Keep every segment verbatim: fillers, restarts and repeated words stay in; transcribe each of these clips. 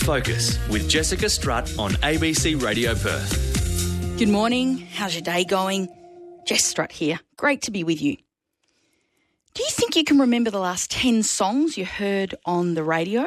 Focus with Jessica Strutt on A B C Radio Perth. Good morning. How's your day going? Jess Strutt here. Great to be with you. Do you think you can remember the last ten songs you heard on the radio?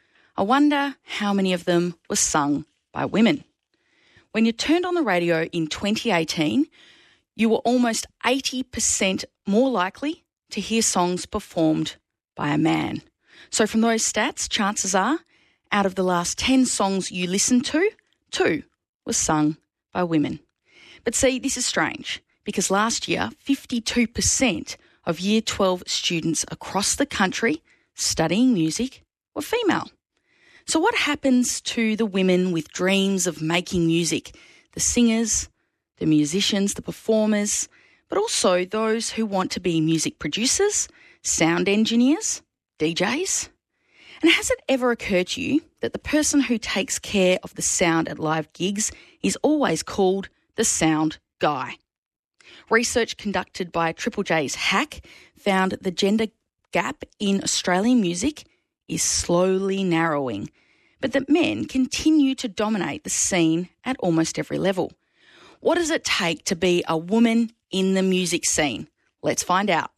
I wonder how many of them were sung by women. When you turned on the radio in twenty eighteen, you were almost eighty percent more likely to hear songs performed by a man. So from those stats, chances are, out of the last ten songs you listened to, two were sung by women. But see, this is strange because last year, fifty-two percent of Year twelve students across the country studying music were female. So what happens to the women with dreams of making music? The singers, the musicians, the performers, but also those who want to be music producers, sound engineers, D Js? And has it ever occurred to you that the person who takes care of the sound at live gigs is always called the sound guy? Research conducted by Triple J's Hack found the gender gap in Australian music is slowly narrowing, but that men continue to dominate the scene at almost every level. What does it take to be a woman in the music scene? Let's find out.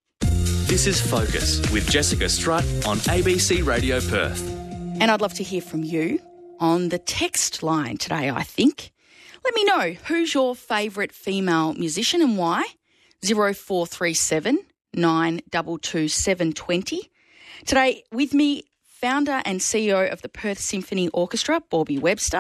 This is Focus with Jessica Strutt on A B C Radio Perth. And I'd love to hear from you on the text line today, I think. Let me know, who's your favourite female musician and why? zero four three seven, nine two two, seven two zero. Today with me, founder and C E O of the Perth Symphony Orchestra, Bobby Webster,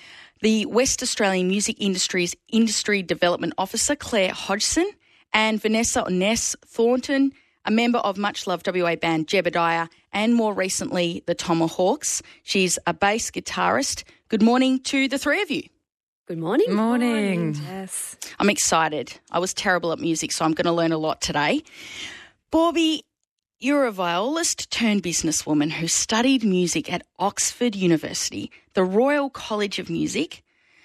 the West Australian Music Industry's Industry Development Officer, Claire Hodgson, and Vanessa Ness Thornton, a member of much-loved W A band Jebediah, and more recently, the Tomahawks. She's a bass guitarist. Good morning to the three of you. Good morning. Morning. Morning. Yes. I'm excited. I was terrible at music, so I'm going to learn a lot today. Bobby, you're a violist turned businesswoman who studied music at Oxford University, the Royal College of Music,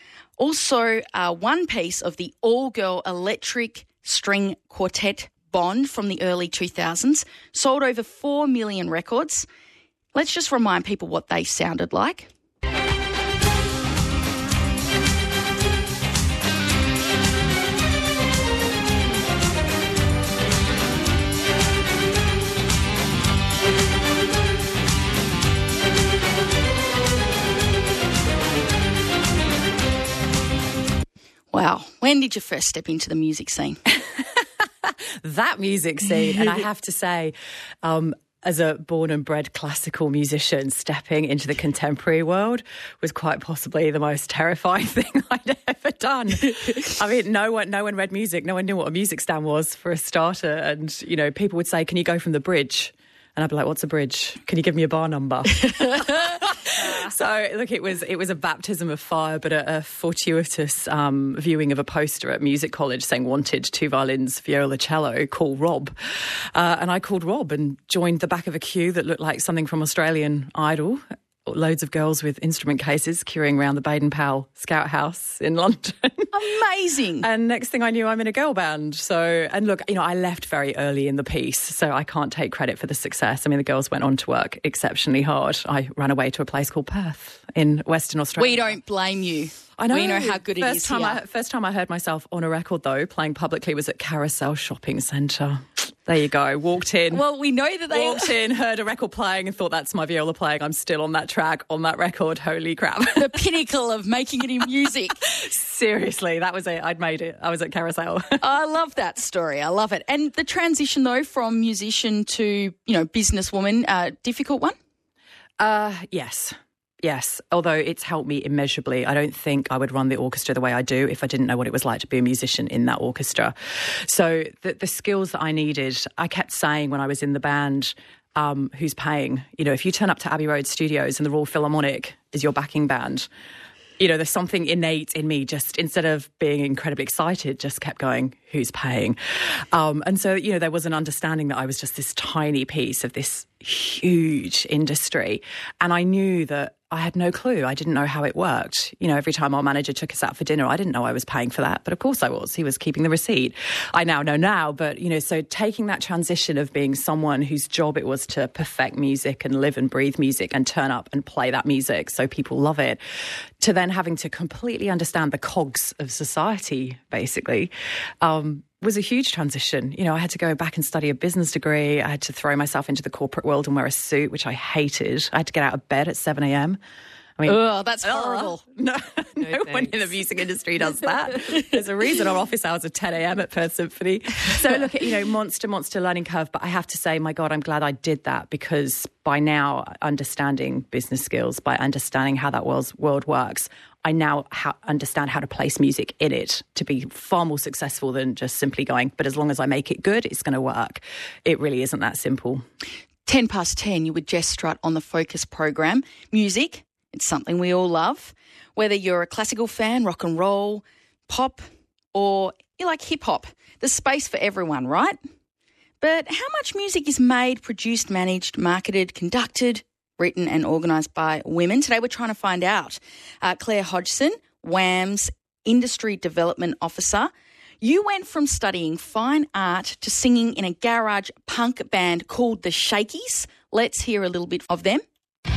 also uh, one piece of the all-girl electric string quartet Bond from the early two thousands, sold over four million records. Let's just remind people what they sounded like. Wow. When did you first step into the music scene? That music scene. And I have to say, um, as a born and bred classical musician, stepping into the contemporary world was quite possibly the most terrifying thing I'd ever done. I mean, no one, no one read music. No one knew what a music stand was, for a starter. And, you know, people would say, can you go from the bridge? And I'd be like, what's a bridge? Can you give me a bar number? So, look, it was it was a baptism of fire, but a, a fortuitous um, viewing of a poster at music college saying wanted two violins, viola, cello, call Rob. Uh, and I called Rob and joined the back of a queue that looked like something from Australian Idol. Loads of girls with instrument cases queuing around the Baden-Powell Scout House in London. Amazing. And next thing I knew, I'm in a girl band. So, and look, you know, I left very early in the piece, so I can't take credit for the success. I mean, the girls went on to work exceptionally hard. I ran away to a place called Perth in Western Australia. We don't blame you. I know. We know how good it first is time here. I, first time I heard myself on a record, though, playing publicly was at Carousel Shopping Centre. There you go. Walked in. Well, we know that they... Walked in, heard a record playing and thought, that's my viola playing. I'm still on that track, on that record. Holy crap. The pinnacle of making it in music. Seriously, that was it. I'd made it. I was at Carousel. I love that story. I love it. And the transition, though, from musician to, you know, businesswoman, uh, difficult one? Uh, yes. Yes, although it's helped me immeasurably. I don't think I would run the orchestra the way I do if I didn't know what it was like to be a musician in that orchestra. So the, the skills that I needed, I kept saying when I was in the band, um, who's paying? You know, if you turn up to Abbey Road Studios and the Royal Philharmonic is your backing band, you know, there's something innate in me, just instead of being incredibly excited, just kept going, who's paying? Um, and so, you know, there was an understanding that I was just this tiny piece of this huge industry. And I knew that I had no clue. I didn't know how it worked. You know, every time our manager took us out for dinner, I didn't know I was paying for that, but of course I was. He was keeping the receipt. I now know now, but, you know, so taking that transition of being someone whose job it was to perfect music and live and breathe music and turn up and play that music so people love it, to then having to completely understand the cogs of society, basically, um, was a huge transition. You know, I had to go back and study a business degree. I had to throw myself into the corporate world and wear a suit, which I hated. I had to get out of bed at seven a.m. I mean, oh, that's horrible. No, no, No one in the music industry does that. There's a reason our office hours are ten a.m. at Perth Symphony. So look, you know, monster, monster learning curve. But I have to say, my God, I'm glad I did that, because by now understanding business skills, by understanding how that world, world works, I now ha- understand how to place music in it to be far more successful than just simply going, but as long as I make it good, it's going to work. It really isn't that simple. ten past ten, you with Jess Strutt on the Focus program. Music, it's something we all love. Whether you're a classical fan, rock and roll, pop, or you like hip hop, there's space for everyone, right? But how much music is made, produced, managed, marketed, conducted, written and organised by women? Today we're trying to find out. Uh, Claire Hodgson, WAM's Industry Development Officer. You went from studying fine art to singing in a garage punk band called The Shakies. Let's hear a little bit of them.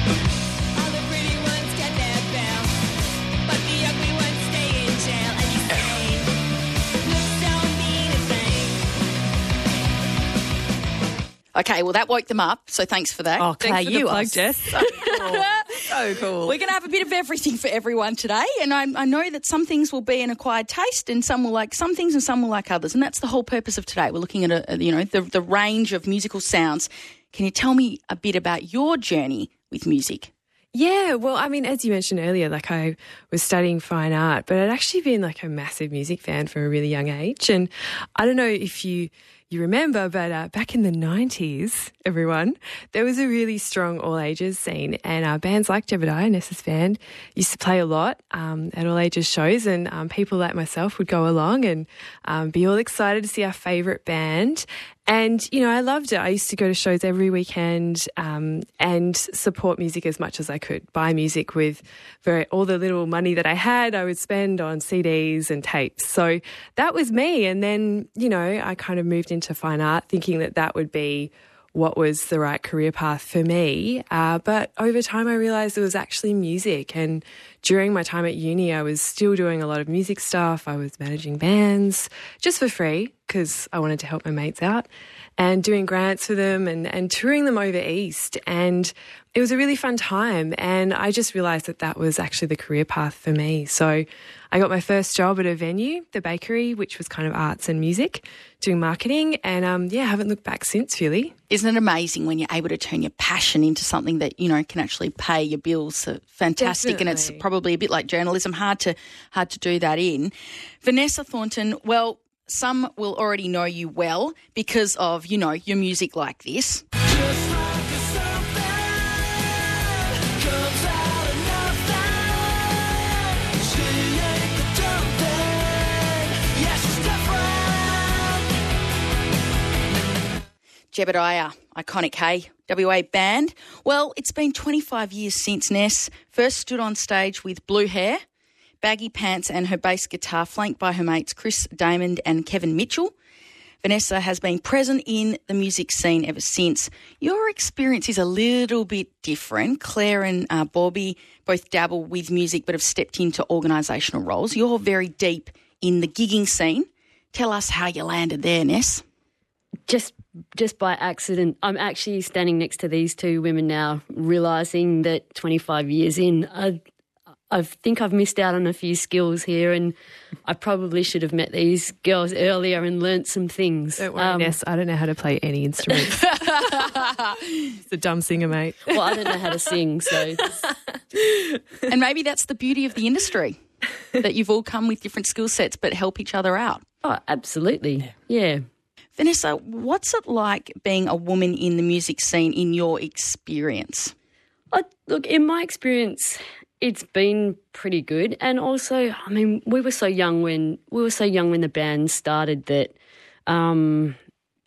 Okay, well, that woke them up, so thanks for that. Oh, Claire, Thanks for the you plug, are Jess. so cool. So cool. We're going to have a bit of everything for everyone today, and I, I know that some things will be an acquired taste, and some will like some things, and some will like others, and that's the whole purpose of today. We're looking at a, a, you know the the range of musical sounds. Can you tell me a bit about your journey with music? Yeah, well, I mean, as you mentioned earlier, like I was studying fine art, but I'd actually been like a massive music fan from a really young age. And I don't know if you you remember, but uh, back in the nineties, everyone, there was a really strong all ages scene, and uh, bands like Jebediah, Nessa's band, used to play a lot um, at all ages shows, and um, people like myself would go along and um, be all excited to see our favourite band. And, you know, I loved it. I used to go to shows every weekend um, and support music as much as I could. Buy music with very, all the little money that I had, I would spend on C Ds and tapes. So that was me. And then, you know, I kind of moved into fine art thinking that that would be what was the right career path for me. Uh, but over time I realised it was actually music. And during my time at uni, I was still doing a lot of music stuff. I was managing bands just for free because I wanted to help my mates out, and doing grants for them and, and touring them over East. And it was a really fun time. And I just realised that that was actually the career path for me. So I got my first job at a venue, the Bakery, which was kind of arts and music, doing marketing. And um, yeah, I haven't looked back since, really. Isn't it amazing when you're able to turn your passion into something that, you know, can actually pay your bills? So fantastic. Definitely. And it's probably a bit like journalism, hard to hard to do that in. Vanessa Thornton, well, some will already know you well because of, you know, your music like this. Just like a something comes out of nothing. She ain't the dumb thing. Yeah, she's different. Jebediah, iconic, hey? W A band. Well, it's been twenty-five years since Ness first stood on stage with blue hair, baggy pants and her bass guitar, flanked by her mates Chris Damon and Kevin Mitchell. Vanessa has been present in the music scene ever since. Your experience is a little bit different. Claire and uh, Bobby both dabble with music but have stepped into organisational roles. You're very deep in the gigging scene. Tell us how you landed there, Ness. Just just by accident. I'm actually standing next to these two women now, realising that twenty-five years in, I, I think I've missed out on a few skills here, and I probably should have met these girls earlier and learnt some things. Don't worry, Um, Ness, I don't know how to play any instruments. Just a dumb singer, mate. Well, I don't know how to sing, so And maybe that's the beauty of the industry, that you've all come with different skill sets but help each other out. oh, absolutely, yeah. Vanessa, what's it like being a woman in the music scene in your experience? I, look, in my experience, it's been pretty good, and also, I mean, we were so young when we were so young when the band started that um,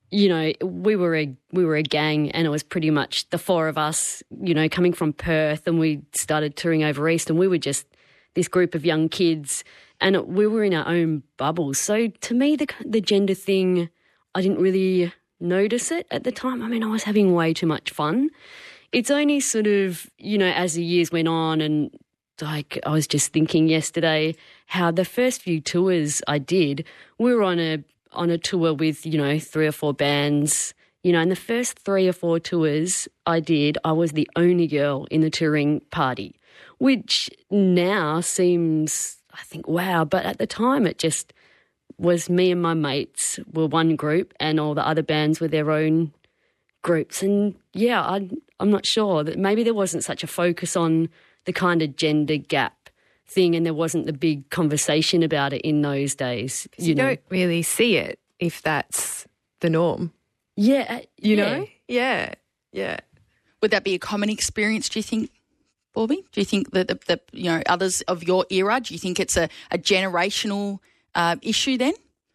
you know, we were a we were a gang, and it was pretty much the four of us, you know, coming from Perth, and we started touring over east, and we were just this group of young kids, and it, we were in our own bubbles. So to me, the the gender thing, I didn't really notice it at the time. I mean, I was having way too much fun. It's only sort of, you know, as the years went on, and like I was just thinking yesterday how the first few tours I did, we were on a on a tour with, you know, three or four bands, you know, and the first three or four tours I did, I was the only girl in the touring party, which now seems, I think, wow. But at the time it just was me and my mates were one group, and all the other bands were their own groups. And yeah, I, I'm not sure that maybe there wasn't such a focus on the kind of gender gap thing, and there wasn't the big conversation about it in those days. You, you know? don't really see it if that's the norm. Yeah. You yeah. know? Yeah. Yeah. Would that be a common experience, do you think, Bobby? Do you think that, the, the, you know, others of your era, do you think it's a, a generational uh, issue then?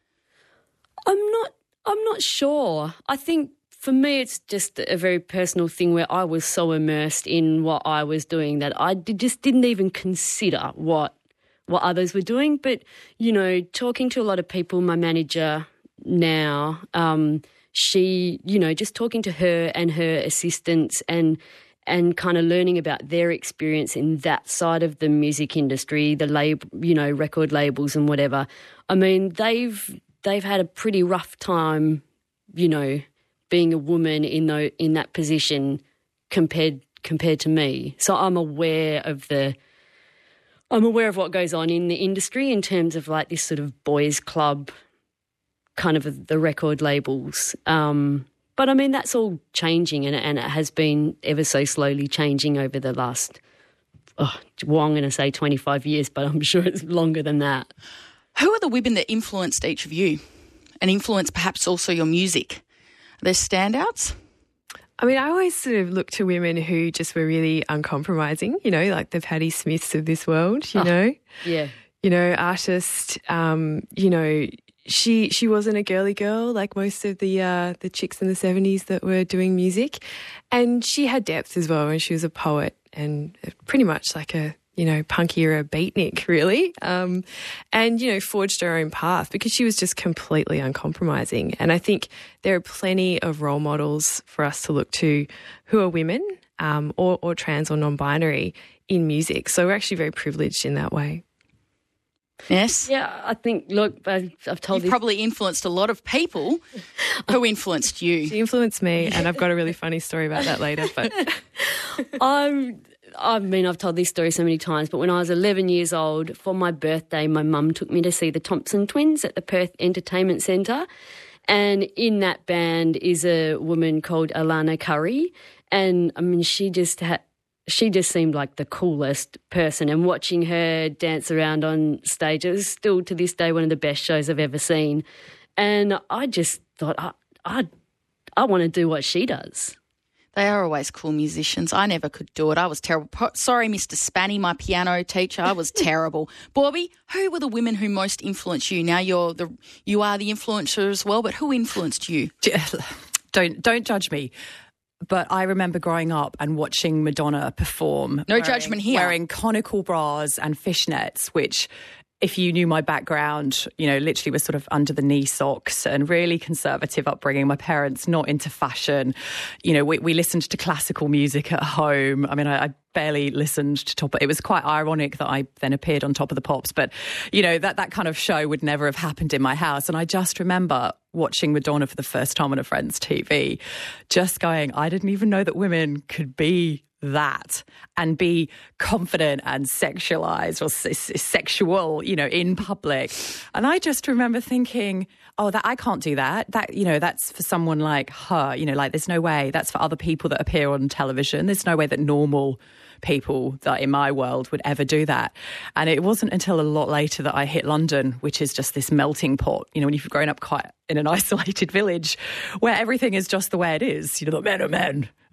I'm not, I'm not sure. I think for me it's just a very personal thing where I was so immersed in what I was doing that I did, just didn't even consider what what others were doing. But, you know, talking to a lot of people, my manager now, um, she, you know, just talking to her and her assistants and and kind of learning about their experience in that side of the music industry, the lab, you know, record labels and whatever. I mean, they've they've had a pretty rough time, you know, being a woman in the, in that position compared compared to me. So I'm aware of the I'm aware of what goes on in the industry in terms of like this sort of boys' club kind of the record labels. Um, but I mean, that's all changing, and, and it has been ever so slowly changing over the last, oh, well, I'm going to say twenty-five years, but I'm sure it's longer than that. Who are the women that influenced each of you and influenced perhaps also your music? Are there standouts? I mean, I always sort of look to women who just were really uncompromising, you know, like the Patti Smiths of this world, you Oh, know. Yeah. You know, artist, um, you know, she she wasn't a girly girl like most of the uh, the chicks in the seventies that were doing music. And she had depth as well, and she was a poet and pretty much like a, you know, punk era beatnik, really, um, and, you know, forged her own path because she was just completely uncompromising. And I think there are plenty of role models for us to look to who are women um, or, or trans or non-binary in music. So we're actually very privileged in that way. Yes? Yeah, I think, look, I've, I've told You've this. probably influenced a lot of people. Who influenced you? She influenced me, and I've got a really funny story about that later. But I'm, I mean, I've told this story so many times, but when I was eleven years old, for my birthday, my mum took me to see the Thompson Twins at the Perth Entertainment Centre. And in that band is a woman called Alana Curry. And, I mean, she just had... She just seemed like the coolest person, and watching her dance around on stage, it was still to this day one of the best shows I've ever seen. And I just thought, I I, I want to do what she does. They are always cool musicians. I never could do it. I was terrible. Po- Sorry, Mister Spanny, my piano teacher. I was terrible. Bobby, who were the women who most influenced you? Now you're the you are the influencer as well, but who influenced you? Don't don't judge me. But I remember growing up and watching Madonna perform. No wearing, judgment here. Wearing conical bras and fishnets, which, if you knew my background, you know, literally was sort of under the knee socks and really conservative upbringing. My parents not into fashion. You know, we, we listened to classical music at home. I mean, I, I barely listened to Top. It was quite ironic that I then appeared on Top of the Pops. But, you know, that, that kind of show would never have happened in my house. And I just remember watching Madonna for the first time on a friend's T V, just going, I didn't even know that women could be that and be confident and sexualized or s- sexual, you know, in public. And I just remember thinking, oh, that I can't do that. That, you know, that's for someone like her, you know, like there's no way. That's for other people that appear on television. There's no way that normal people that in my world would ever do that. And it wasn't until a lot later that I hit London, which is just this melting pot, you know, when you've grown up quite in an isolated village where everything is just the way it is, you know, the men are men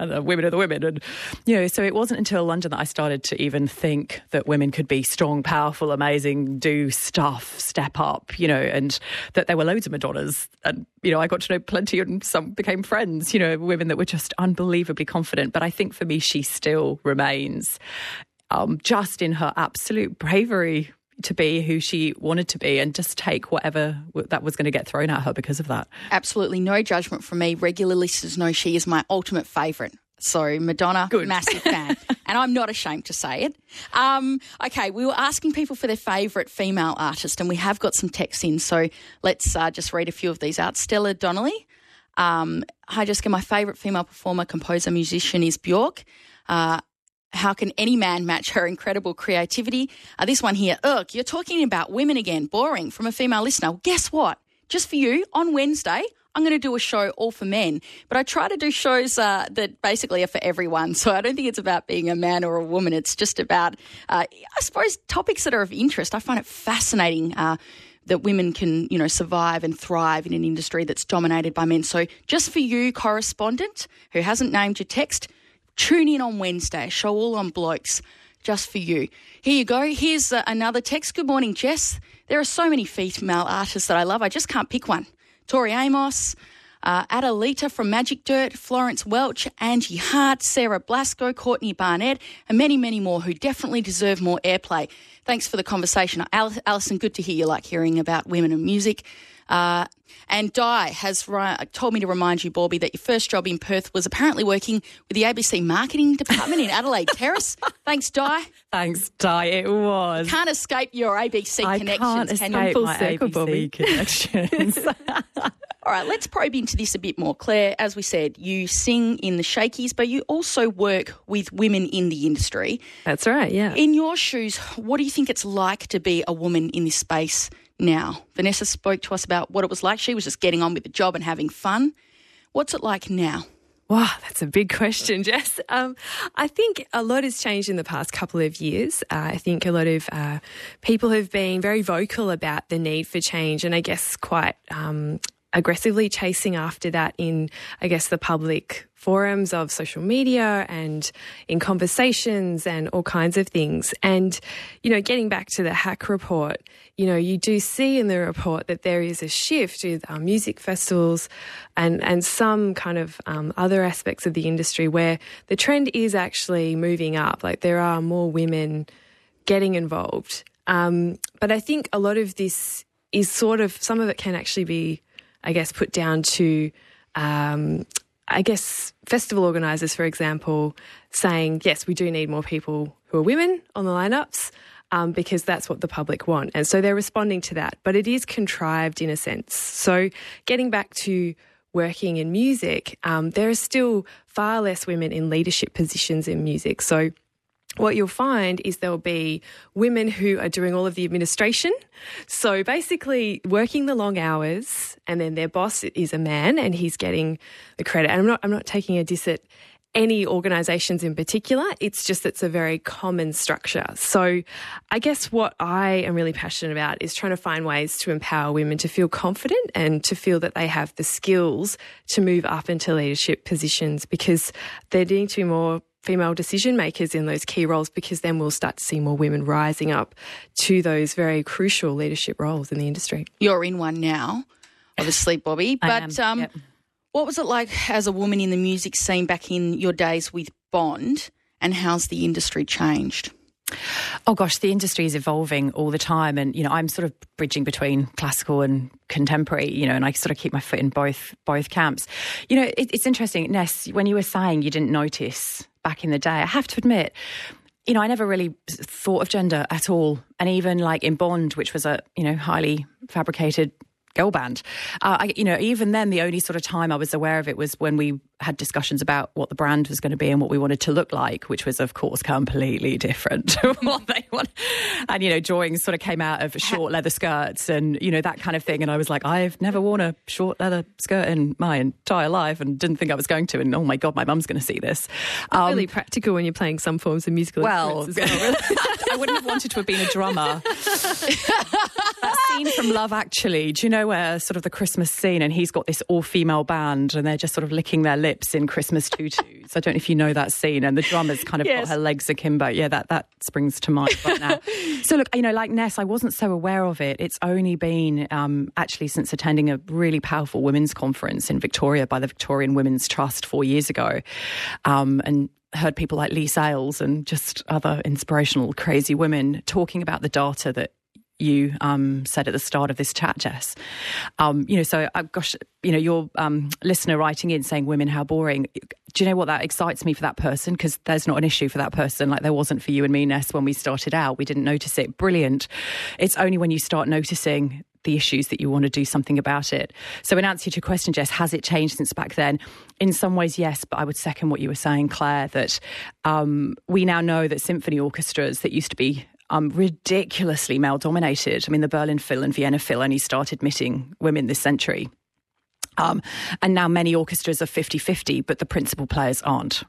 and the women are the women. And, you know, so it wasn't until London that I started to even think that women could be strong, powerful, amazing, do stuff, step up, you know, and that there were loads of Madonnas. And, you know, I got to know plenty and some became friends, you know, women that were just unbelievably confident. But I think for me, she still remains um, just in her absolute bravery to be who she wanted to be and just take whatever that was going to get thrown at her because of that. Absolutely no judgment from me. Regular listeners know she is my ultimate favourite. So Madonna, Good. massive fan. And I'm not ashamed to say it. Um, okay, we were asking people for their favourite female artist and we have got some texts in. So let's uh, just read a few of these out. Stella Donnelly. Um, Hi, Jessica. My favourite female performer, composer, musician is Bjork. Uh, How can any man match her incredible creativity? Uh, this one here, ugh, you're talking about women again, boring, from a female listener. Well, guess what? Just for you, on Wednesday, I'm going to do a show all for men. But I try to do shows uh, that basically are for everyone. So I don't think it's about being a man or a woman. It's just about, uh, I suppose, topics that are of interest. I find it fascinating uh, that women can, you know, survive and thrive in an industry that's dominated by men. So just for you, correspondent, who hasn't named your text, tune in on Wednesday, show all on blokes, just for you. Here you go. Here's uh, another text. Good morning, Jess. There are so many female artists that I love. I just can't pick one. Tori Amos, uh, Adalita from Magic Dirt, Florence Welch, Angie Hart, Sarah Blasco, Courtney Barnett, and many, many more who definitely deserve more airplay. Thanks for the conversation. Al- Alison, good to hear you like hearing about women and music. Uh, and Di has ri- told me to remind you, Borby, that your first job in Perth was apparently working with the A B C marketing department in Adelaide Terrace. Thanks, Di. Thanks, Di. It was. Can't escape your A B C I connections, can't can escape you? Full my circle, A B C Bobby. connections. All right, let's probe into this a bit more. Claire, as we said, you sing in the Shakies, but you also work with women in the industry. That's right, yeah. In your shoes, what do you think it's like to be a woman in this space now? Vanessa spoke to us about what it was like. She was just getting on with the job and having fun. What's it like now? Wow, that's a big question, Jess. Um, I think a lot has changed in the past couple of years. Uh, I think a lot of uh, people have been very vocal about the need for change and I guess quite um, aggressively chasing after that in, I guess, the public forums of social media and in conversations and all kinds of things. And, you know, getting back to the Hack report, you know, you do see in the report that there is a shift with um, music festivals and, and some kind of um, other aspects of the industry where the trend is actually moving up. Like there are more women getting involved. Um, but I think a lot of this is sort of, some of it can actually be, I guess, put down to, um, I guess, festival organisers, for example, saying, yes, we do need more people who are women on the lineups um, because that's what the public want. And so they're responding to that. But it is contrived in a sense. So getting back to working in music, um, there are still far less women in leadership positions in music. So what you'll find is there'll be women who are doing all of the administration. So basically working the long hours and then their boss is a man and he's getting the credit. And I'm not, I'm not taking a diss at any organisations in particular. It's just it's a very common structure. So I guess what I am really passionate about is trying to find ways to empower women to feel confident and to feel that they have the skills to move up into leadership positions because there need to be more female decision makers in those key roles because then we'll start to see more women rising up to those very crucial leadership roles in the industry. You're in one now, obviously, Bobby. I But am, um, yep. what was it like as a woman in the music scene back in your days with Bond and how's the industry changed? Oh gosh, the industry is evolving all the time, and you know I'm sort of bridging between classical and contemporary. You know, and I sort of keep my foot in both both camps. You know, it, it's interesting, Ness, when you were saying you didn't notice back in the day. I have to admit, you know, I never really thought of gender at all, and even like in Bond, which was a you know highly fabricated girl band. Uh, I, you know, even then, the only sort of time I was aware of it was when we had discussions about what the brand was going to be and what we wanted to look like, which was, of course, completely different to what they want. And, you know, drawings sort of came out of short leather skirts and, you know, that kind of thing. And I was like, I've never worn a short leather skirt in my entire life and didn't think I was going to. And, oh, my God, my mum's going to see this. Um, really practical when you're playing some forms of musical well, instruments as well. I wouldn't have wanted to have been a drummer. That scene from Love Actually, do you know know, where sort of the Christmas scene, and he's got this all-female band, and they're just sort of licking their lips in Christmas tutus. I don't know if you know that scene, and the drummer's kind of Yes. got her legs akimbo. Yeah, that that springs to mind right now. So look, you know, like Ness, I wasn't so aware of it. It's only been um, actually since attending a really powerful women's conference in Victoria by the Victorian Women's Trust four years ago, um, and heard people like Lee Sales and just other inspirational, crazy women talking about the data that you um, said at the start of this chat, Jess. Um, you know, so, uh, gosh, you know, your um, listener writing in saying, women, how boring. Do you know what? That excites me for that person, because there's not an issue for that person like there wasn't for you and me, Ness, when we started out. We didn't notice it. Brilliant. It's only when you start noticing the issues that you want to do something about it. So in answer to your question, Jess, has it changed since back then? In some ways, yes, but I would second what you were saying, Claire, that um, we now know that symphony orchestras that used to be Um, ridiculously male-dominated. I mean, the Berlin Phil and Vienna Phil only started admitting women this century. Um, and now many orchestras are fifty-fifty, but the principal players aren't.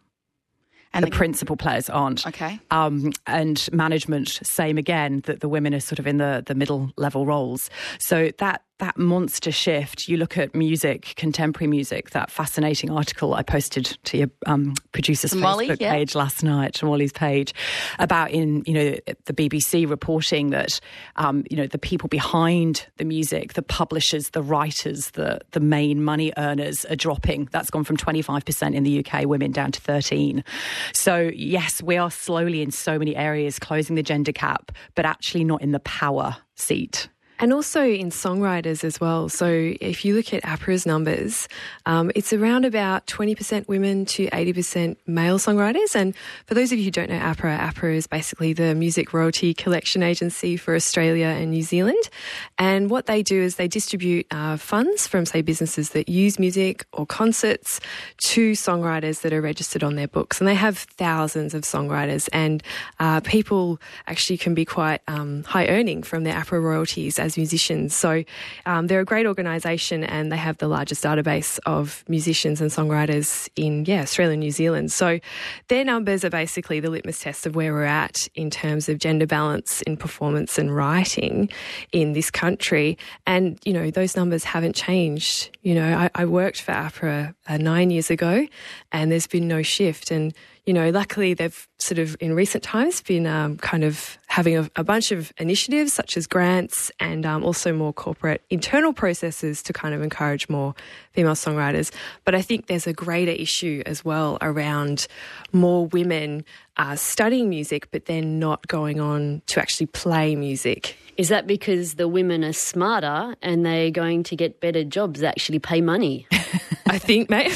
And the, the principal players aren't. Okay. Um, and management, same again, that the women are sort of in the, the middle-level roles. So that that monster shift, you look at music, contemporary music, that fascinating article I posted to your um, producer's Molly, Facebook yeah. page last night, to Molly's page, about in, you know, the B B C reporting that, um, you know, the people behind the music, the publishers, the writers, the, the main money earners are dropping. That's gone from twenty-five percent in the U K women down to thirteen. So, yes, we are slowly in so many areas closing the gender gap, but actually not in the power seat. And also in songwriters as well. So if you look at APRA's numbers, um, it's around about twenty percent women to eighty percent male songwriters. And for those of you who don't know APRA, APRA is basically the music royalty collection agency for Australia and New Zealand. And what they do is they distribute uh, funds from, say, businesses that use music or concerts to songwriters that are registered on their books. And they have thousands of songwriters, and uh, people actually can be quite um, high earning from their APRA royalties as musicians. So um, they're a great organisation, and they have the largest database of musicians and songwriters in, yeah, Australia and New Zealand. So their numbers are basically the litmus test of where we're at in terms of gender balance in performance and writing in this country. And, you know, those numbers haven't changed. You know, I, I worked for APRA uh, nine years ago, and there's been no shift. And, you know, luckily they've sort of in recent times been um, kind of having a, a bunch of initiatives such as grants and um, also more corporate internal processes to kind of encourage more female songwriters. But I think there's a greater issue as well around more women uh, studying music but then not going on to actually play music. Is that because the women are smarter and they're going to get better jobs that actually pay money? I think, mate.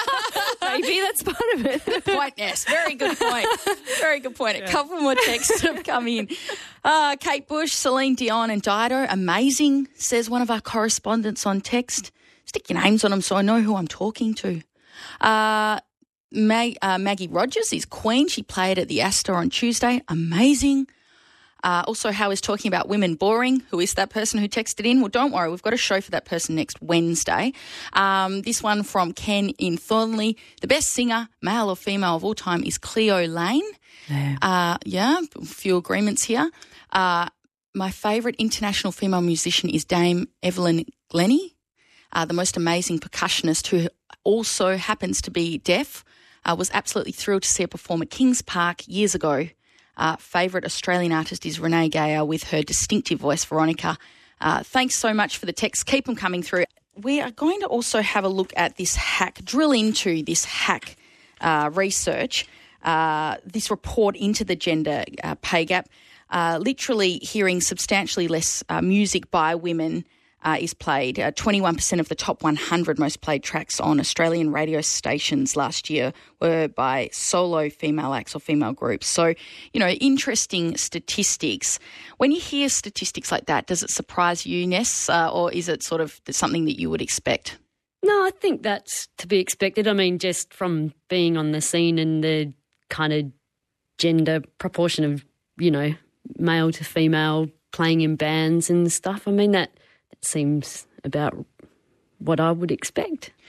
Maybe that's part of it. Good point, Ness. Very good point. Very good point. A couple more texts have come in. Uh, Kate Bush, Celine Dion and Dido, amazing, says one of our correspondents on text. Stick your names on them so I know who I'm talking to. Uh, Mag- uh, Maggie Rogers is Queen. She played at the Astor on Tuesday. Amazing. Uh, also, how is talking about women boring? Who is that person who texted in? Well, don't worry, we've got a show for that person next Wednesday. Um, this one from Ken in Thornley. The best singer, male or female of all time, is Cleo Lane. Yeah. Uh, yeah, a few agreements here. Uh, my favourite international female musician is Dame Evelyn Glennie, uh, the most amazing percussionist who also happens to be deaf. I uh, was absolutely thrilled to see her perform at Kings Park years ago. Uh, favourite Australian artist is Renee Gayer with her distinctive voice, Veronica. Uh, thanks so much for the text. Keep them coming through. We are going to also have a look at this hack, drill into this hack uh, research, uh, this report into the gender uh, pay gap. Uh, literally hearing substantially less uh, music by women Uh, is played. Uh, twenty-one percent of the top one hundred most played tracks on Australian radio stations last year were by solo female acts or female groups. So, you know, interesting statistics. When you hear statistics like that, does it surprise you, Ness, uh, or is it sort of something that you would expect? No, I think that's to be expected. I mean, just from being on the scene and the kind of gender proportion of, you know, male to female playing in bands and stuff. I mean, that It seems about what I would expect.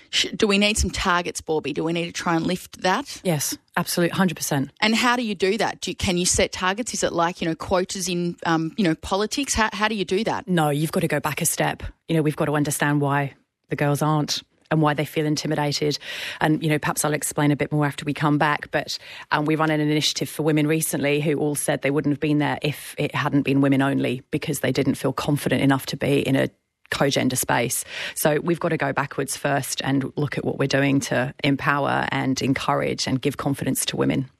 Sh- Do we need some targets, Bobby? Do we need to try and lift that? Yes, absolutely, one hundred percent. And how do you do that? Do you, can you set targets? Is it like, you know, quotas in, um, you know, politics? How, how do you do that? No, you've got to go back a step. You know, we've got to understand why the girls aren't and why they feel intimidated. And, you know, perhaps I'll explain a bit more after we come back. But um, we run an initiative for women recently who all said they wouldn't have been there if it hadn't been women only, because they didn't feel confident enough to be in a co-gender space. So we've got to go backwards first and look at what we're doing to empower and encourage and give confidence to women.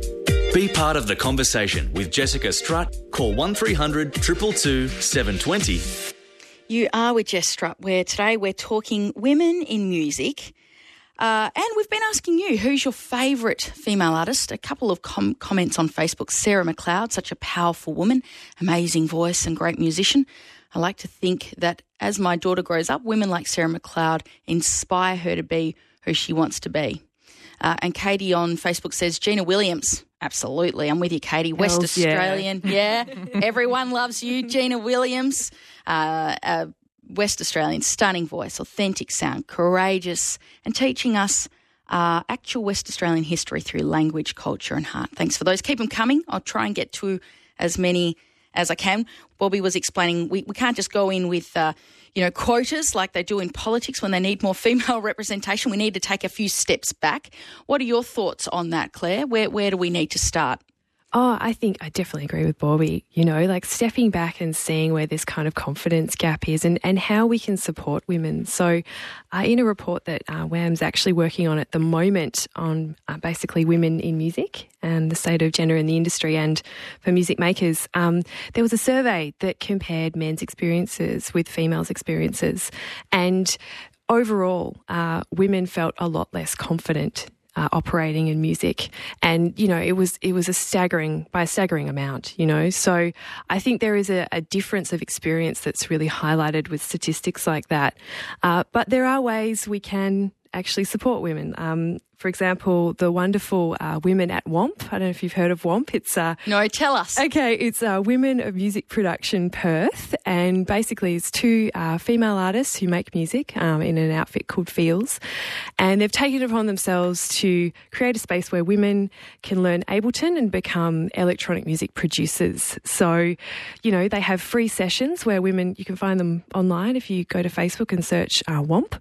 Be part of the conversation with Jessica Strutt. Call one three hundred two two two seven two zero. You are with Jess Strutt, where today we're talking women in music. Uh, and we've been asking you, who's your favourite female artist? A couple of com- comments on Facebook. Sarah McLeod, such a powerful woman, amazing voice and great musician. I like to think that as my daughter grows up, women like Sarah McLeod inspire her to be who she wants to be. Uh, and Katie on Facebook says, Gina Williams. Absolutely. I'm with you, Katie. West Hells, yeah. Australian. Yeah. Everyone loves you, Gina Williams. Uh, uh, West Australian, stunning voice, authentic sound, courageous, and teaching us uh, actual West Australian history through language, culture and heart. Thanks for those. Keep them coming. I'll try and get to as many as I can. Bobby was explaining we, we can't just go in with, uh, you know, quotas like they do in politics when they need more female representation. We need to take a few steps back. What are your thoughts on that, Claire? Where, where do we need to start? Oh, I think I definitely agree with Bobby, you know, like stepping back and seeing where this kind of confidence gap is and, and how we can support women. So uh, in a report that uh, W A M's actually working on at the moment on uh, basically women in music and the state of gender in the industry and for music makers, um, there was a survey that compared men's experiences with females' experiences. And overall, uh, women felt a lot less confident Uh, operating in music, and you know it was it was a staggering by a staggering amount. You know, so I think there is a, a difference of experience that's really highlighted with statistics like that. Uh, but there are ways we can actually support women. Um, for example, the wonderful uh, women at W O M P. I don't know if you've heard of W O M P. It's uh, No, tell us. Okay, it's uh, Women of Music Production Perth, and basically it's two uh, female artists who make music um, in an outfit called Feels, and they've taken it upon themselves to create a space where women can learn Ableton and become electronic music producers. So, you know, they have free sessions where women, you can find them online if you go to Facebook and search uh, W O M P,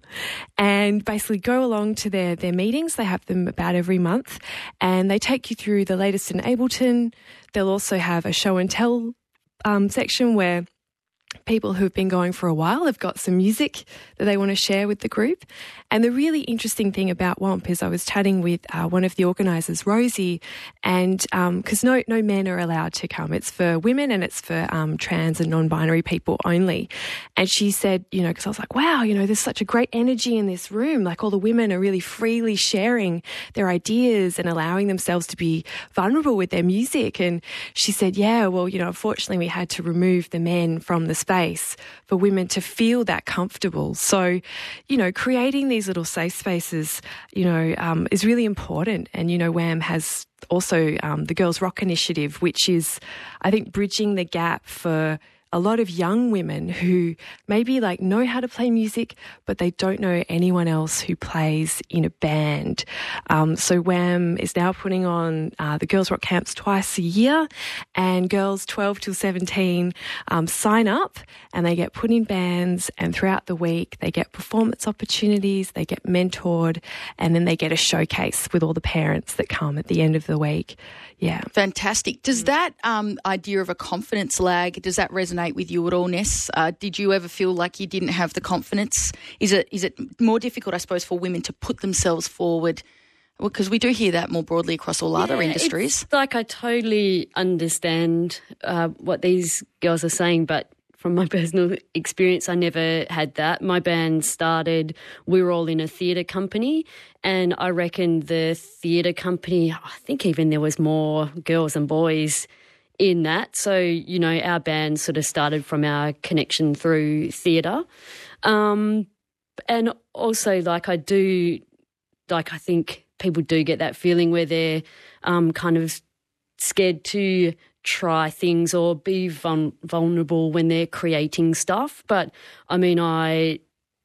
and basically go along to their, their meetings. They have them about every month, and they take you through the latest in Ableton. They'll also have a show and tell um, section where people who've been going for a while have got some music that they want to share with the group. And the really interesting thing about W O M P is I was chatting with uh, one of the organisers, Rosie, and because um, no, no men are allowed to come. It's for women and it's for um, trans and non-binary people only. And she said, you know, because I was like, wow, you know, there's such a great energy in this room. Like all the women are really freely sharing their ideas and allowing themselves to be vulnerable with their music. And she said, yeah, well, you know, unfortunately we had to remove the men from the space for women to feel that comfortable. So, you know, creating these little safe spaces, you know, um, is really important. And, you know, W A M has also um, the Girls Rock Initiative, which is, I think, bridging the gap for a lot of young women who maybe like know how to play music, but they don't know anyone else who plays in a band. Um, so W A M is now putting on uh, the Girls Rock camps twice a year, and girls twelve till seventeen um, sign up and they get put in bands, and throughout the week they get performance opportunities, they get mentored, and then they get a showcase with all the parents that come at the end of the week. Yeah. Fantastic. Does that um, idea of a confidence lag, does that resonate with you at all, Ness? Uh, did you ever feel like you didn't have the confidence? Is it is it more difficult, I suppose, for women to put themselves forward? Because we do hear that more broadly across all other Yeah, industries. It's like I totally understand uh, what these girls are saying, but from my personal experience, I never had that. My band started, we were all in a theatre company, and I reckon the theatre company, I think even there was more girls than boys in that. So, you know, our band sort of started from our connection through theatre. Um, and also, like, I do, like, I think people do get that feeling where they're um, kind of scared to try things or be vul- vulnerable when they're creating stuff. But I mean, I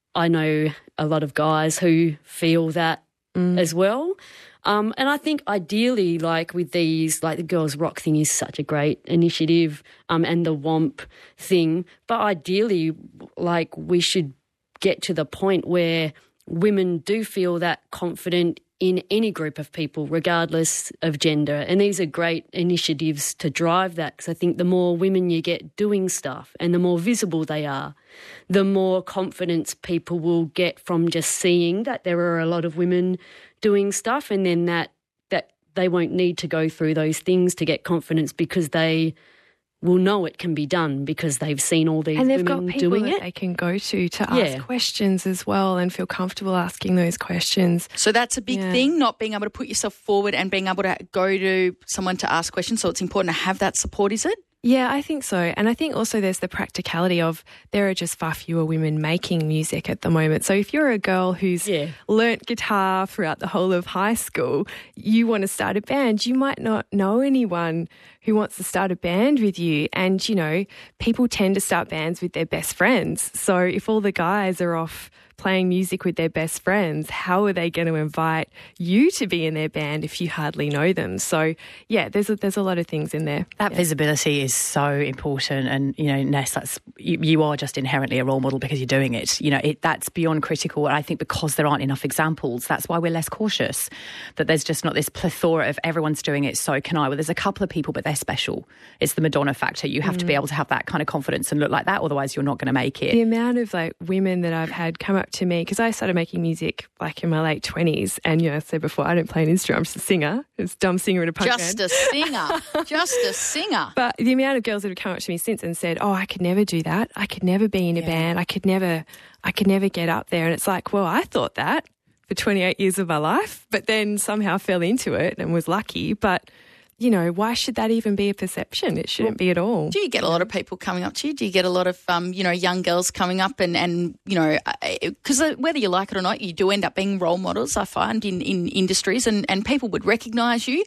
I know a lot of guys who feel that mm. as well. Um, and I think ideally, like with these, like the Girls Rock thing is such a great initiative, um, and the W O M P thing. But ideally, like we should get to the point where women do feel that confident in any group of people, regardless of gender. And these are great initiatives to drive that, because I think the more women you get doing stuff and the more visible they are, the more confidence people will get from just seeing that there are a lot of women doing stuff, and then that that they won't need to go through those things to get confidence, because they will know it can be done because they've seen all these and they've women got people doing that it. They can go to to Yeah. ask questions as well and feel comfortable asking those questions. So that's a big Yeah. thing, not being able to put yourself forward and being able to go to someone to ask questions. So it's important to have that support, is it? Yeah, I think so. And I think also there's the practicality of there are just far fewer women making music at the moment. So if you're a girl who's Yeah. learnt guitar throughout the whole of high school, you want to start a band, you might not know anyone who wants to start a band with you. And, you know, people tend to start bands with their best friends. So if all the guys are off playing music with their best friends, how are they going to invite you to be in their band if you hardly know them? So, yeah, there's a, there's a lot of things in there. That Yeah. visibility is so important, and you know, Ness, that's you, you are just inherently a role model because you're doing it. You know, it, that's beyond critical, and I think because there aren't enough examples, that's why we're less cautious. That there's just not this plethora of everyone's doing it, so can I? Well, there's a couple of people, but they're special. It's the Madonna factor. You have mm. to be able to have that kind of confidence and look like that, otherwise you're not going to make it. The amount of like women that I've had come up to me, because I started making music like in my late twenties, and you know, I said before, I don't play an instrument, I'm just a singer. It's a dumb singer in a punk Just band. a singer. Just a singer. But the amount of girls that have come up to me since and said, oh, I could never do that. I could never be in a Yeah. band. I could never, I could never get up there. And it's like, well, I thought that for twenty-eight years of my life, but then somehow fell into it and was lucky. But, you know, why should that even be a perception? It shouldn't be at all. Do you get a lot of people coming up to you? Do you get a lot of, um, you know, young girls coming up and, and you know, because whether you like it or not, you do end up being role models, I find, in, in industries, and, and people would recognise you.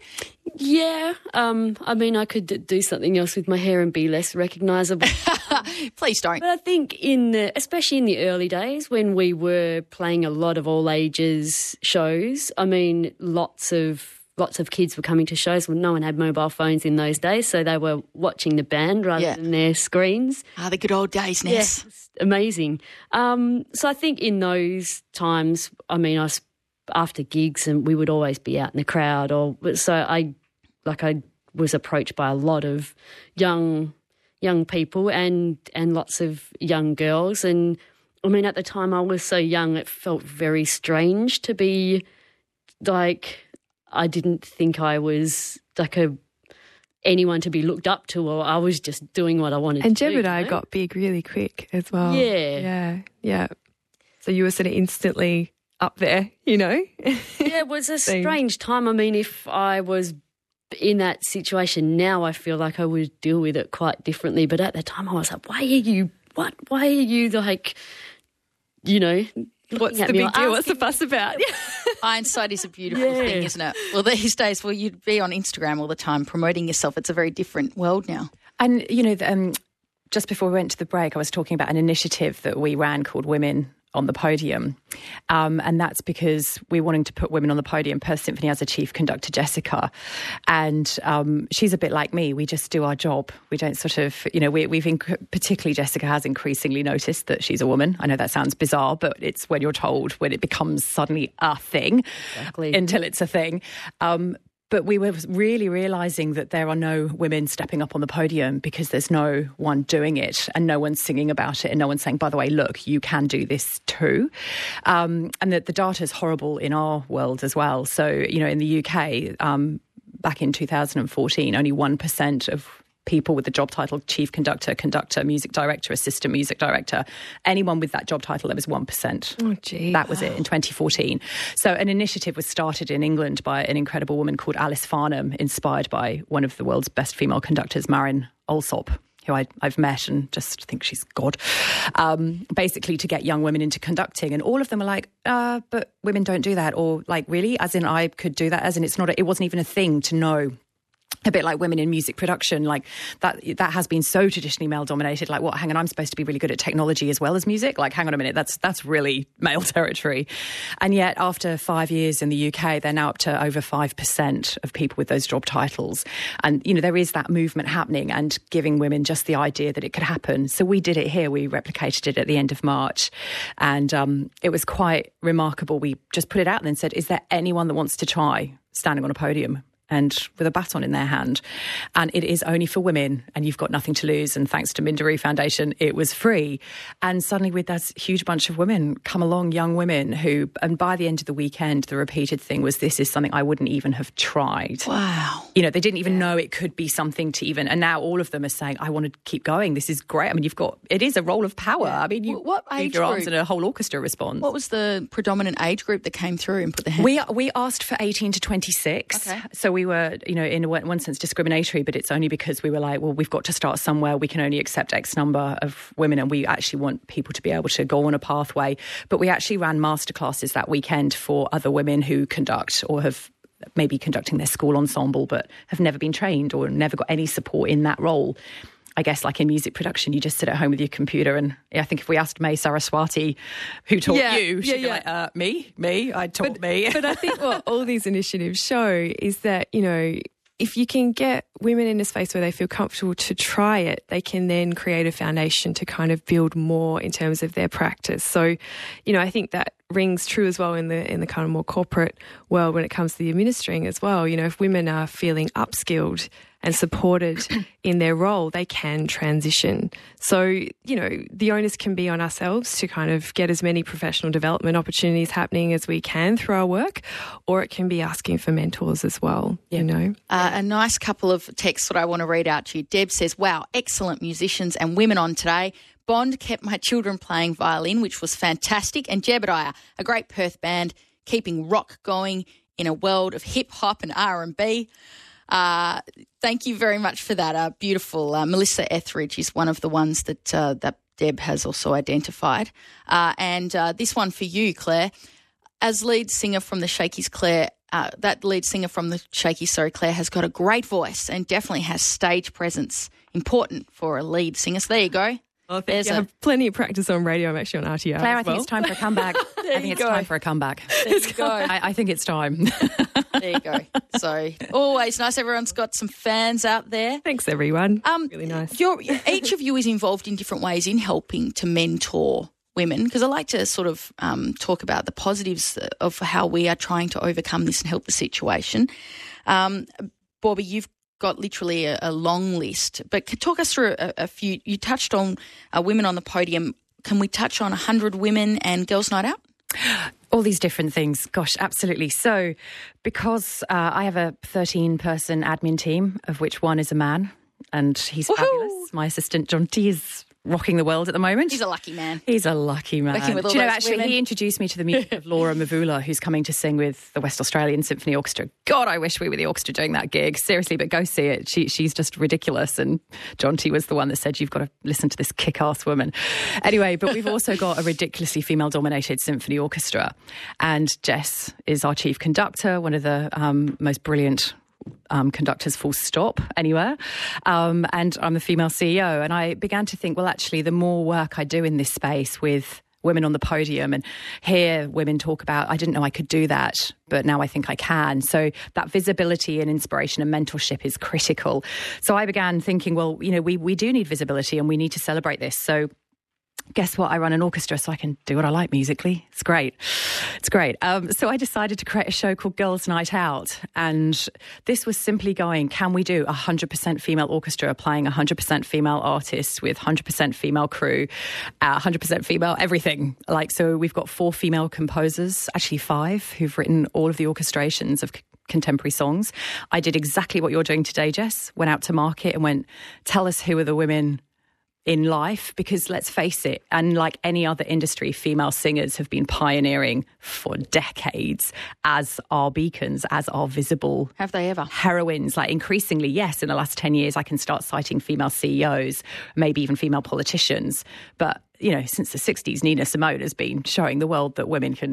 Yeah, um, I mean, I could d- do something else with my hair and be less recognisable. Please don't. But I think in the, especially in the early days when we were playing a lot of all ages shows, I mean, lots of lots of kids were coming to shows. Well, no one had mobile phones in those days, so they were watching the band rather Yeah. than their screens. Ah, the good old days, Ness. Yeah, it's amazing. Um, so I think in those times, I mean, I was after gigs and we would always be out in the crowd, or so I, like I was approached by a lot of young young people and and lots of young girls. And I mean, at the time I was so young, it felt very strange to be like, I didn't think I was like a anyone to be looked up to, or I was just doing what I wanted And to do. Jebediah you know? got big really quick as well. Yeah. Yeah, yeah. So you were sort of instantly up there, you know? Yeah, it was a Thing. strange time. I mean, if I was in that situation now, I feel like I would deal with it quite differently. But at the time, I was like, why are you, what, why are you like, you know, What's at the me big or deal? What's the asking- fuss about? Hindsight is a beautiful Yeah. thing, isn't it? Well, these days, well, you'd be on Instagram all the time promoting yourself. It's a very different world now. And, you know, the, um, just before we went to the break, I was talking about an initiative that we ran called Women on the Podium. Um, and that's because we're wanting to put women on the podium. Perth Symphony has a chief conductor, Jessica. And um, she's a bit like me. We just do our job. We don't sort of, you know, we, we've, inc- particularly Jessica has increasingly noticed that she's a woman. I know that sounds bizarre, but it's when you're told, when it becomes suddenly a thing, Exactly. until it's a thing. Um, But we were really realising that there are no women stepping up on the podium because there's no one doing it and no one's singing about it and no one's saying, by the way, look, you can do this too. Um, and that the data is horrible in our world as well. So, you know, in the U K, um, back in two thousand fourteen, only one percent of people with the job title chief conductor, conductor, music director, assistant music director, anyone with that job title, there was one percent. Oh, gee. That was it in twenty fourteen. So an initiative was started in England by an incredible woman called Alice Farnham, inspired by one of the world's best female conductors, Marin Alsop, who I, I've met and just think she's God, um, basically to get young women into conducting. And all of them are like, uh, but women don't do that. Or like, really? As in I could do that? As in it's not, a, it wasn't even a thing to know a bit like women in music production, like that that has been so traditionally male dominated. Like, what, hang on, I'm supposed to be really good at technology as well as music? Like, hang on a minute, that's that's really male territory. And yet after five years in the U K, they're now up to over five percent of people with those job titles. And, you know, there is that movement happening and giving women just the idea that it could happen. So we did it here. We replicated it at the end of March. And um, it was quite remarkable. We just put it out there and said, is there anyone that wants to try standing on a podium and with a baton in their hand? And it is only for women, and you've got nothing to lose. And thanks to Minderoo Foundation, it was free. And suddenly with this huge bunch of women come along, young women who, and by the end of the weekend, the repeated thing was, this is something I wouldn't even have tried. Wow. You know, they didn't even know it could be something to even, and now all of them are saying, I want to keep going. This is great. I mean, you've got, it is a role of power. I mean, you What age leave your arms group? and a whole orchestra responds. What was the predominant age group that came through and put their hand? We we asked for eighteen to twenty-six. Okay. So we were, you know, in one sense discriminatory, but it's only because we were like, well, we've got to start somewhere. We can only accept X number of women, and we actually want people to be able to go on a pathway. But we actually ran masterclasses that weekend for other women who conduct or have maybe conducting their school ensemble, but have never been trained or never got any support in that role. I guess like in music production, you just sit at home with your computer. And I think if we asked May Saraswati, who taught Yeah, you, she'd yeah, be yeah. like, uh, me, me, I taught me. But I think what all these initiatives show is that, you know, if you can get women in a space where they feel comfortable to try it, they can then create a foundation to kind of build more in terms of their practice. So, you know, I think that rings true as well in the in the kind of more corporate world when it comes to the administering as well. You know, if women are feeling upskilled and supported in their role, they can transition. So, you know, the onus can be on ourselves to kind of get as many professional development opportunities happening as we can through our work, or it can be asking for mentors as well, you know. Uh, a nice couple of texts that I want to read out to you. Deb says, wow, excellent musicians and women on today. Bond kept my children playing violin, which was fantastic. And Jebediah, a great Perth band, keeping rock going in a world of hip-hop and R and B. Uh, thank you very much for that. Uh, beautiful. Uh, Melissa Etheridge is one of the ones that uh, that Deb has also identified. Uh, and uh, this one for you, Claire. As lead singer from the Shakies, Claire, uh, that lead singer from the Shakies, sorry, Claire, has got a great voice and definitely has stage presence, important for a lead singer. So there you go. Well, thank There's you. I a- have plenty of practice on radio. I'm actually on R T R Claire, as I think well. it's time for a comeback. I think you it's go. time for a comeback. There you go. I, I think it's time. There you go. So always nice. Everyone's got some fans out there. Thanks, everyone. Um, really nice. You're, each of you is involved in different ways in helping to mentor women, because I like to sort of um, talk about the positives of how we are trying to overcome this and help the situation. Um, Bobby, you've got literally a, a long list, but could talk us through a, a few. You touched on uh, women on the podium. Can we touch on one hundred women and Girls Night Out? All these different things. Gosh, absolutely. So because uh, I have a thirteen-person admin team, of which one is a man, and he's Woohoo! fabulous. My assistant, John T, is rocking the world at the moment. He's a lucky man. He's a lucky man. Working with all Do you know, those actually, women. he introduced me to the music of Laura Mavula, who's coming to sing with the West Australian Symphony Orchestra. God, I wish we were the orchestra doing that gig. Seriously, but go see it. She, she's just ridiculous. And John T was the one that said, you've got to listen to this kick-ass woman. Anyway, but we've also got a ridiculously female-dominated symphony orchestra. And Jess is our chief conductor, one of the um, most brilliant Um, conductors full stop anywhere. Um, and I'm a female C E O. And I began to think, well, actually, the more work I do in this space with women on the podium and hear women talk about, I didn't know I could do that, but now I think I can. So that visibility and inspiration and mentorship is critical. So I began thinking, well, you know, we, we do need visibility and we need to celebrate this. So guess what? I run an orchestra so I can do what I like musically. It's great. It's great. Um, so I decided to create a show called Girls Night Out. And this was simply going, can we do a one hundred percent female orchestra playing one hundred percent female artists with one hundred percent female crew, uh, one hundred percent female everything. Like, so we've got four female composers, actually five, who've written all of the orchestrations of c- contemporary songs. I did exactly what you're doing today, Jess. Went out to market and went, tell us who are the women in life, because let's face it, unlike any other industry, female singers have been pioneering for decades as our beacons, as our visible Have they ever? heroines. Like increasingly, yes, in the last ten years, I can start citing female C E Os, maybe even female politicians. But, you know, since the sixties, Nina Simone has been showing the world that women can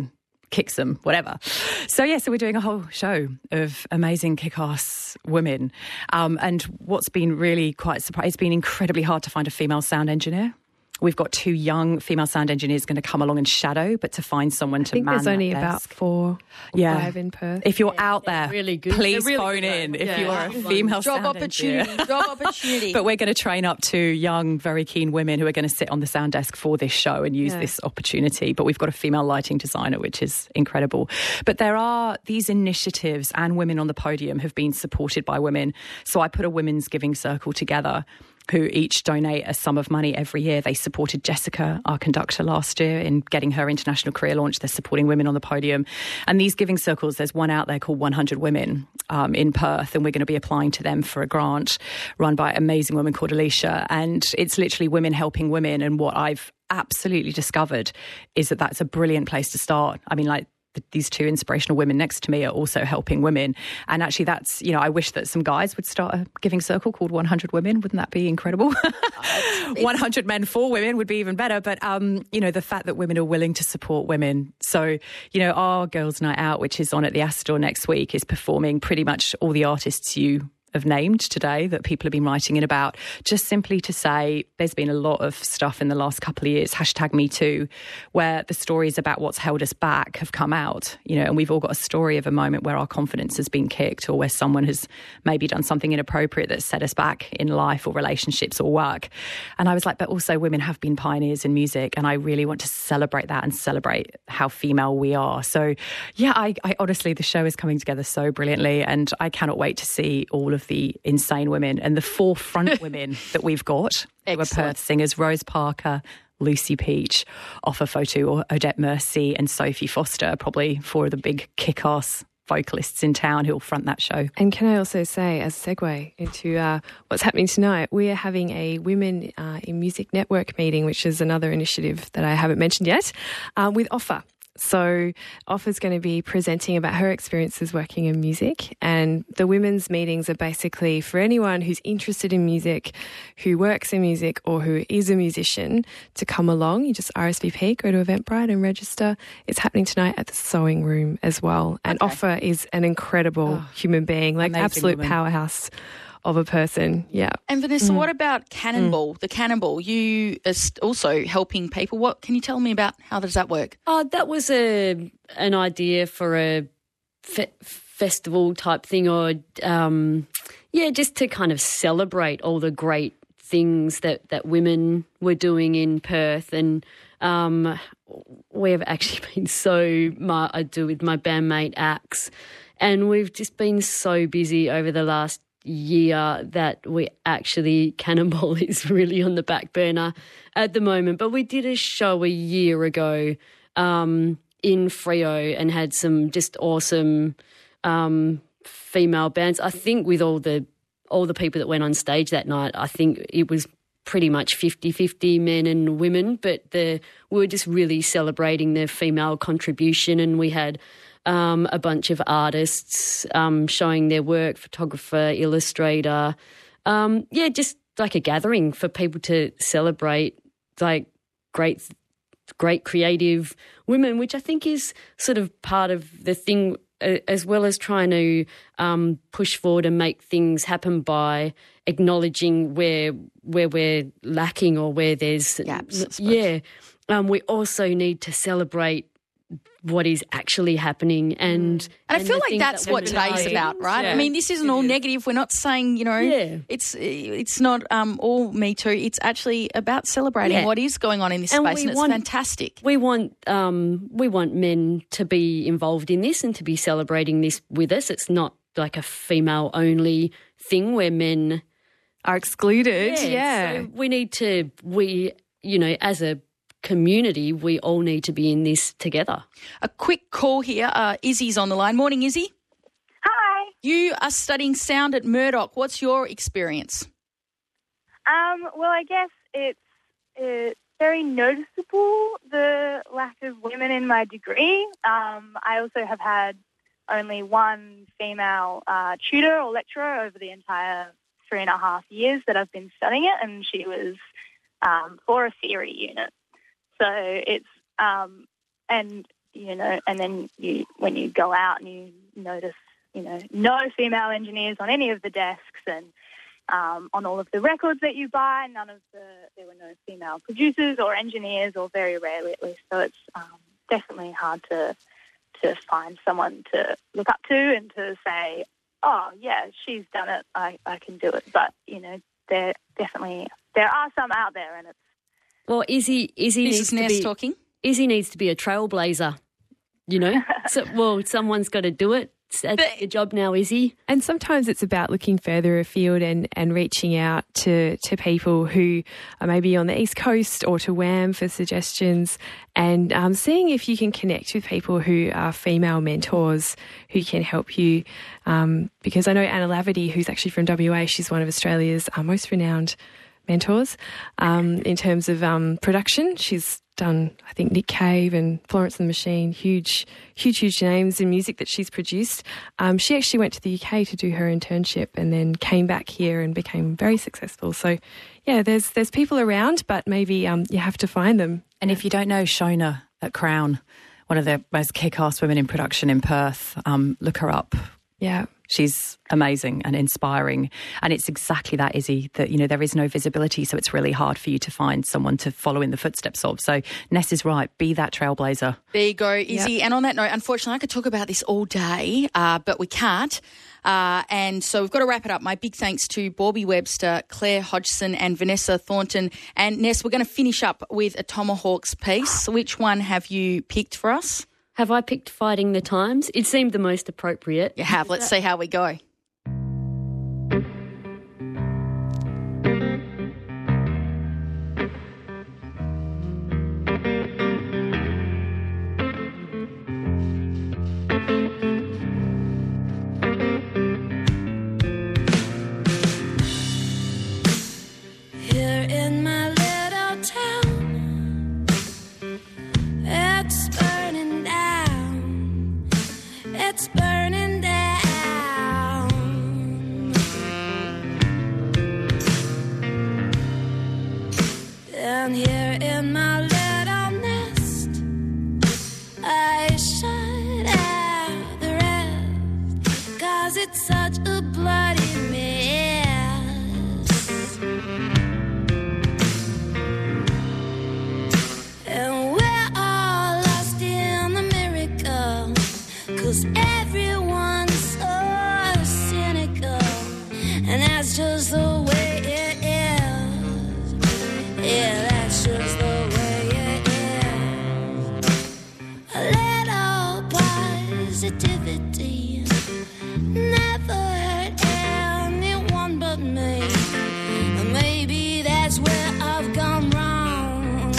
kicks them, whatever. So, yeah, so we're doing a whole show of amazing kick-ass women. Um, and what's been really quite surprising, it's been incredibly hard to find a female sound engineer. We've got two young female sound engineers going to come along and shadow, but to find someone I to think man there's only that about desk. four or Yeah. five in Perth. If you're out there, really good. please They're really phone good, in though. if Yeah. you are a Good female Job sound opportunity. engineer. Job opportunity. But we're going to train up two young, very keen women who are going to sit on the sound desk for this show and use Yeah. this opportunity. But we've got a female lighting designer, which is incredible. But there are these initiatives, and Women on the Podium have been supported by women. So I put a women's giving circle together who each donate a sum of money every year. They supported Jessica, our conductor, last year in getting her international career launch. They're supporting Women on the Podium. And these giving circles, there's one out there called one hundred Women um, in Perth, and we're going to be applying to them for a grant run by an amazing woman called Alicia. And it's literally women helping women. And what I've absolutely discovered is that that's a brilliant place to start. I mean, like, these two inspirational women next to me are also helping women. And actually that's, you know, I wish that some guys would start a giving circle called one hundred Women. Wouldn't that be incredible? one hundred men for women would be even better. But, um, you know, the fact that women are willing to support women. So, you know, our Girls' Night Out, which is on at the Astor next week, is performing pretty much all the artists you have named today that people have been writing in about, just simply to say there's been a lot of stuff in the last couple of years, hashtag Me Too, where the stories about what's held us back have come out, you know, and we've all got a story of a moment where our confidence has been kicked or where someone has maybe done something inappropriate that's set us back in life or relationships or work. And I was like, but also women have been pioneers in music, and I really want to celebrate that and celebrate how female we are. So yeah, I, I honestly, the show is coming together so brilliantly, and I cannot wait to see all of the insane women and the forefront women that we've got. Who are Perth singers, Rose Parker, Lucy Peach, Offa Fotu, Odette Mercy and Sophie Foster, probably four of the big kick-ass vocalists in town who will front that show. And can I also say, as a segue into uh, what's happening tonight, we are having a Women uh, in Music Network meeting, which is another initiative that I haven't mentioned yet, uh, with Offa. So Offa's going to be presenting about her experiences working in music, and the women's meetings are basically for anyone who's interested in music, who works in music or who is a musician to come along. You just R S V P, go to Eventbrite and register. It's happening tonight at the Sewing Room as well. And Okay. Offa is an incredible Oh, human being, like amazing absolute woman. powerhouse of a person. Yeah. And Vanessa, what about Cannonball, the Cannonball? You are st- also helping people. What can you tell me about how does that work? Oh, that was a an idea for a fe- festival type thing, or um, yeah, just to kind of celebrate all the great things that, that women were doing in Perth. And um, we have actually been so, my, I do with my bandmate Axe, and we've just been so busy over the last year that we actually, Cannonball is really on the back burner at the moment. But we did a show a year ago um, in Freo and had some just awesome um, female bands. I think with all the all the people that went on stage that night, I think it was pretty much fifty-fifty men and women, but the we were just really celebrating the female contribution, and we had Um, a bunch of artists um, showing their work, photographer, illustrator. Um, yeah, just like a gathering for people to celebrate like great, great creative women, which I think is sort of part of the thing, uh, as well as trying to um, push forward and make things happen by acknowledging where where we're lacking or where there's Gaps, I suppose. yeah. Um, we also need to celebrate what is actually happening, and And I feel the like things that's that what women are today's doing. about, right? Yeah. I mean, this isn't all negative. We're not saying, you know, Yeah. it's it's not um, all Me Too. It's actually about celebrating Yeah. what is going on in this And space, we and it's want- fantastic. We want um, we want men to be involved in this and to be celebrating this with us. It's not like a female only thing where men Are excluded. Yeah. So we need to we you know as a community we all need to be in this together. A quick call here. Uh, Izzy's on the line. Morning, Izzy. Hi. You are studying sound at Murdoch. What's your experience? Um, well, I guess it's, it's very noticeable, the lack of women in my degree. Um, I also have had only one female uh, tutor or lecturer over the entire three and a half years that I've been studying it, and she was um, for a theory unit. So it's, um, and you know, and then you when you go out and you notice, you know, no female engineers on any of the desks, and um, on all of the records that you buy, none of the there were no female producers or engineers, or very rarely at least. So it's um, definitely hard to to find someone to look up to and to say, oh yeah, she's done it, I, I can do it. But you know, there definitely there are some out there, and it's Well, Izzy, Izzy This needs is to Ness be talking. Izzy needs to be a trailblazer. You know, so, well, someone's got to do it. That's But- your job now, Izzy. And sometimes it's about looking further afield and, and reaching out to, to people who are maybe on the East Coast or to WHAM for suggestions, and um, seeing if you can connect with people who are female mentors who can help you. Um, because I know Anna Laverty, who's actually from W A, she's one of Australia's uh, most renowned mentors um, in terms of um, production. She's done, I think, Nick Cave and Florence and the Machine, huge, huge, huge names in music that she's produced. Um, she actually went to the U K to do her internship and then came back here and became very successful. So, yeah, there's there's people around, but maybe um, you have to find them. And if you don't know Shona at Crown, one of the most kick-ass women in production in Perth, um, look her up. Yeah. She's amazing and inspiring. And it's exactly that, Izzy, that, you know, there is no visibility, so it's really hard for you to find someone to follow in the footsteps of. So Ness is right. Be that trailblazer. There you go, Izzy. Yep. And on that note, unfortunately, I could talk about this all day, uh, but we can't. Uh, and so we've got to wrap it up. My big thanks to Bobby Webster, Claire Hodgson and Vanessa Thornton. And Ness, we're going to finish up with a Tomahawks piece. Which one have you picked for us? Have I picked Fighting the Times? It seemed the most appropriate. You have. Let's see how we go. Here in my little town, it's burning down. It's burning down. Down here in my little nest, I shut out the rest, 'cause it's such a bloody mess. And we're all lost in the miracle, 'cause everyone's so cynical, and that's just the way it is. Yeah, that's just the way it is. A little positivity never hurt anyone but me. And maybe that's where I've gone wrong.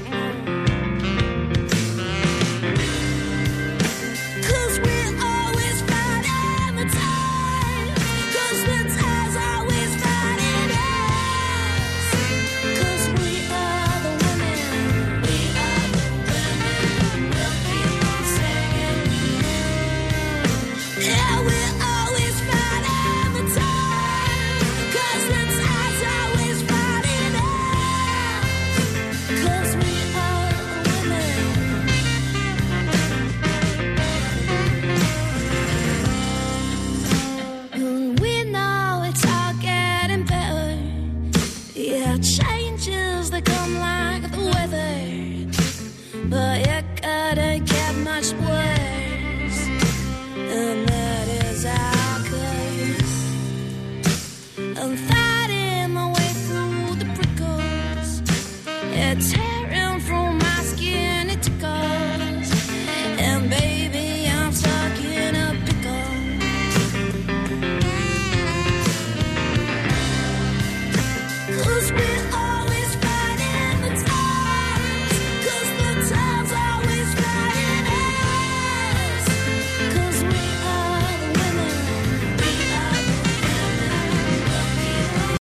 'Cause we always fight every time. 'Cause the tide's always fighting us. 'Cause we are the women. We are the women. We'll keep on singing. Yeah, we always fight every time. 'Cause the tide's always fighting us. 'Cause we are the women. And we know it's all getting better. Yeah, changes that come like the weather, but it couldn't get much worse. And that is our curse. And fighting my way through the prickles, it takes